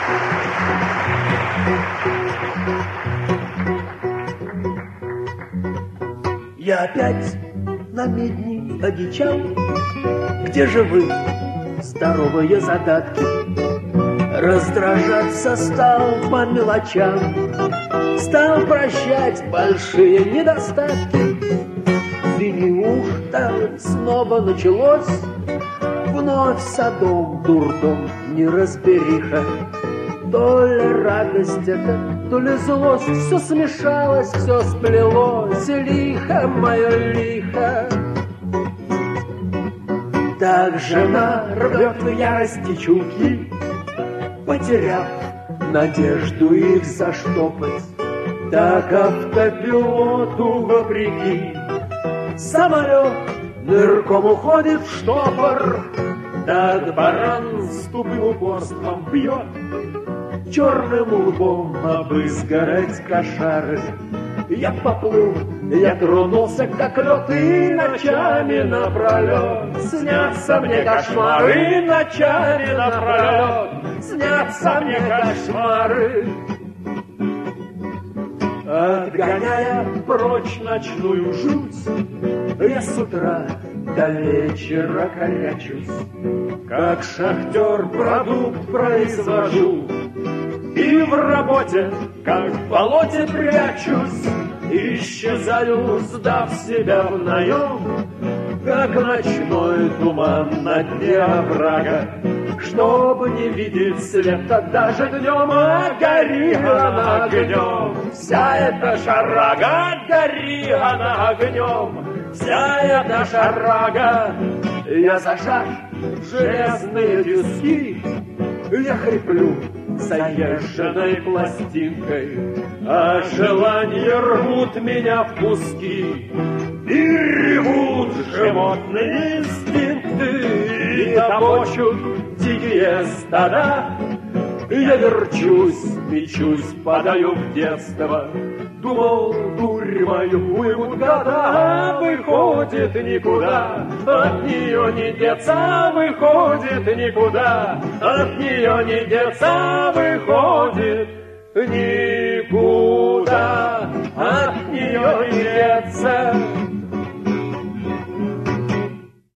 Я опять на медни одичал. Где же вы, здоровые задатки? Раздражаться стал по мелочам, стал прощать большие недостатки. И неужто снова началось вновь садом дурдом неразбериха? То ли радость это, то ли злость, все смешалось, все сплелось, лихо мое лихо. Так жена рвет в ярости чулки, потеряв надежду их заштопать. Так автопилоту вопреки самолет нырком уходит в штопор. Так баран с тупым упорством бьет черным лбом об изгородь кошары. Я поплыл, я тронулся, как лед, и ночами напролет снятся мне кошмары, ночами напролет снятся мне кошмары. Отгоняя прочь ночную жуть, я с утра до вечера корячусь, как шахтер продукт произвожу, и в работе, как в болоте, прячусь, исчезаю, сдав себя в наем, как ночной туман на дне оврага, чтобы не видеть света даже днем. А гори она огнем, вся эта шарага, гори она огнем, вся эта шарага. Я зажав железные тиски, я хриплю заезженной пластинкой, а желания рвут меня в куски, и ревут животные инстинкты, и топочут дикие стада. Я верчусь, мечусь, падаю в детство, думал, дурь мою уймут года, а выходит никуда, от нее не деться, выходит никуда, от нее не деться, выходит никуда, от нее не деться.